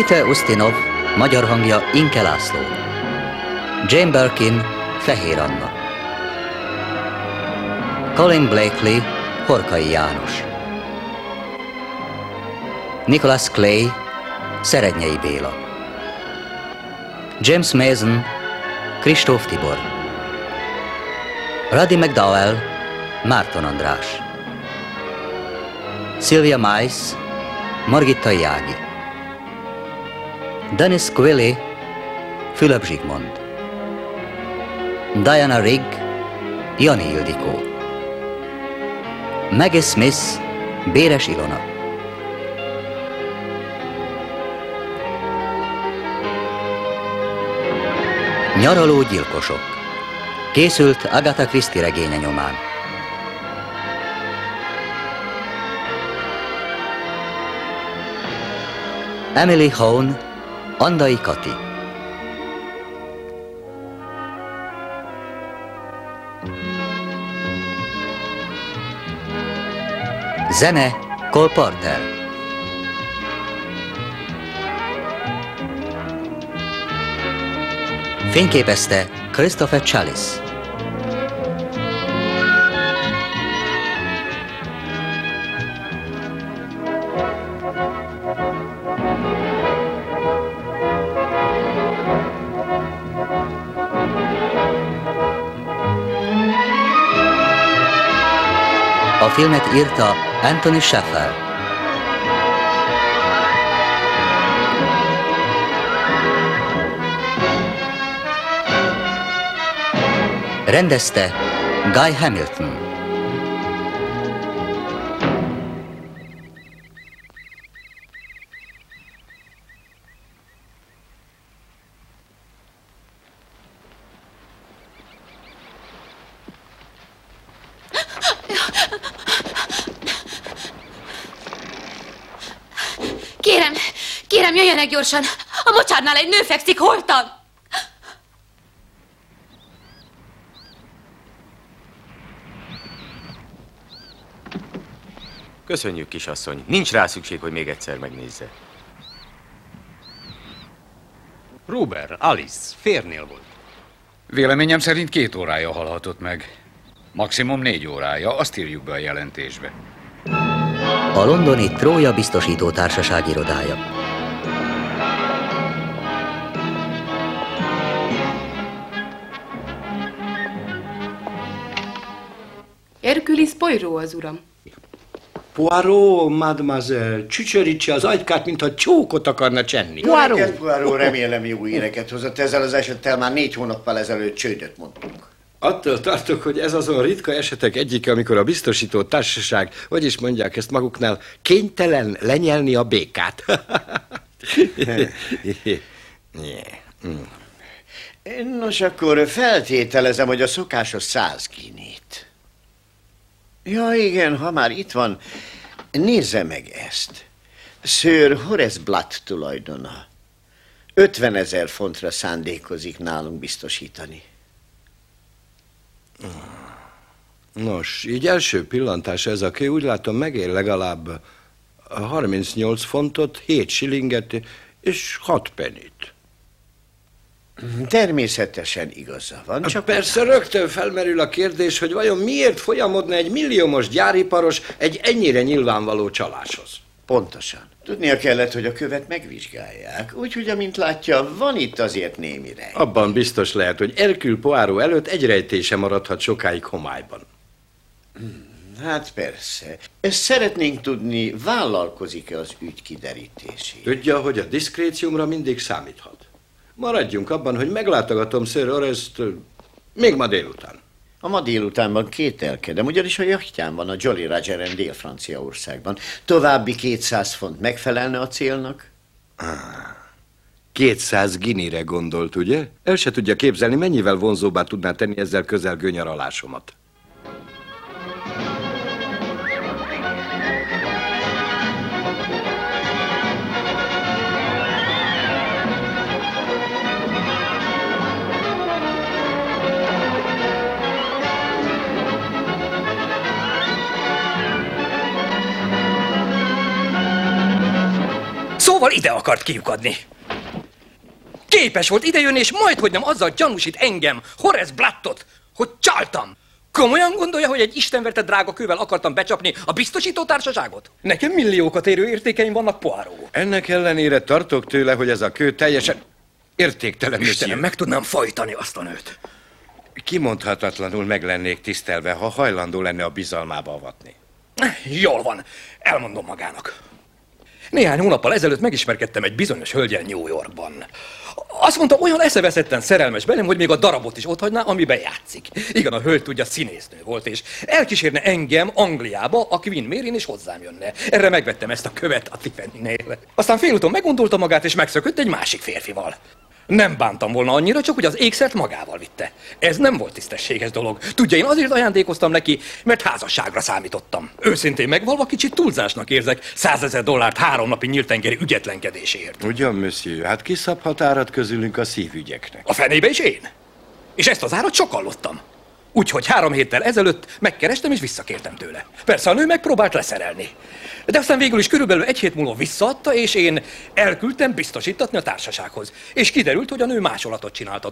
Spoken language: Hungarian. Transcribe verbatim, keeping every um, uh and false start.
Peter Ustinov, magyar hangja Inke László. Jane Birkin, Fehér Anna. Colin Blakely, Horkai János. Nicholas Clay, Szerednyei Béla. James Mason, Kristóf Tibor. Ruddy McDowell, Márton András. Sylvia Mais, Margitta Jági. Dennis Quilly, Fülöp Zsigmond. Diana Rigg, Jani Ildikó. Maggie Smith, Béres Ilona. Nyaraló gyilkosok. Készült Agatha Christie regénye nyomán. Emily Hawn, Andai Kati. Zene Cole Porter. Fényképezte Christopher Chalice. A filmet írta Anthony Shaffer. Rendezte Guy Hamilton. Kérem, kérem, jöjjenek gyorsan! A mocsárnál egy nő fekszik holtan! Köszönjük, kisasszony. Nincs rá szükség, hogy még egyszer megnézze. Robert, Alice, férnél volt. Véleményem szerint két órája halhatott meg. Maximum négy órája, azt írjuk be a jelentésbe. A londoni Trója Biztosító Társaság irodája. Hercules Poirot az uram. Poirot, mademoiselle, csücsörítse az agykát, mintha csókot akarna csenni. Poirot! Jó Poirot, remélem jó híreket hozott. Ezzel az esettel már négy hónappal ezelőtt csődöt mondtunk. Attól tartok, hogy ez azon ritka esetek egyike, amikor a biztosító társaság, hogy is mondják ezt maguknál, kénytelen lenyelni a békát. Nos, akkor feltételezem, hogy a szokásos száz ginét. Ja, igen, ha már itt van, nézze meg ezt. Sir Horace Blatt tulajdona. ötvenezer fontra szándékozik nálunk biztosítani. Nos, így első pillantás ez a kő, úgy látom megér legalább harmincnyolc fontot, hét shillinget és hat penit. Természetesen igaza van, csak... Persze rögtön felmerül a kérdés, hogy vajon miért folyamodna egy milliómos gyáriparos egy ennyire nyilvánvaló csaláshoz? Pontosan. Tudnia kellett, hogy a követ megvizsgálják, úgyhogy, amint látja, van itt azért némi rej. Abban biztos lehet, hogy Hercule Poirot előtt egy rejtése maradhat sokáig homályban. Hát persze. Ezt szeretnénk tudni, vállalkozik-e az ügy kiderítésére? Tudja, hogy a diszkréciumra mindig számíthat. Maradjunk abban, hogy meglátogatom Sir Horace-t még ma délután. A ma délutánban kételkedem, ugyanis a jachtján van a Jolly Rogeren Dél-Franciaországban. További kétszáz font megfelelne a célnak? Ah, kétszáz ginire gondolt, ugye? El se tudja képzelni, mennyivel vonzóbbá tudná tenni ezzel közelgő nyaralásomat. Szóval ide akart kiukadni. Képes volt idejönni, és majdhogy nem azzal gyanúsít engem, Horace Blattot, hogy csaltam. Komolyan gondolja, hogy egy istenverte drága kővel akartam becsapni a biztosító társaságot? Nekem milliókat érő értékeim vannak, Poirot. Ennek ellenére tartok tőle, hogy ez a kő teljesen értéktelen. Istenem, meg tudnám fajtani azt a nőt. Kimondhatatlanul meg lennék tisztelve, ha hajlandó lenne a bizalmába avatni. Jól van, elmondom magának. Néhány hónappal ezelőtt megismerkedtem egy bizonyos hölgyel New Yorkban. Azt mondta, olyan eszeveszetten szerelmes belém, hogy még a darabot is otthagyná, amiben játszik. Igen, a hölgy tudja, színésznő volt, és elkísérne engem Angliába, a Queen Mary-n, és hozzám jönne. Erre megvettem ezt a követ a Tiffany-nél. Aztán félúton meggondolta magát, és megszökött egy másik férfival. Nem bántam volna annyira, csak hogy az ékszert magával vitte. Ez nem volt tisztességes dolog. Tudja, én azért ajándékoztam neki, mert házasságra számítottam. Őszintén megvalva kicsit túlzásnak érzek százezer dollárt három napi nyíltengeri ügyetlenkedésért. Ugyan, monsieur, hát ki szabhat árat közülünk a szívügyeknek? A fenébe is én. És ezt az árat csak hallottam. Úgyhogy három héttel ezelőtt megkerestem és visszakértem tőle. Persze a nő megpróbált leszerelni. De aztán végül is körülbelül egy hét múlva visszaadta, és én elküldtem biztosítatni a társasághoz. És kiderült, hogy a nő másolatot csináltat.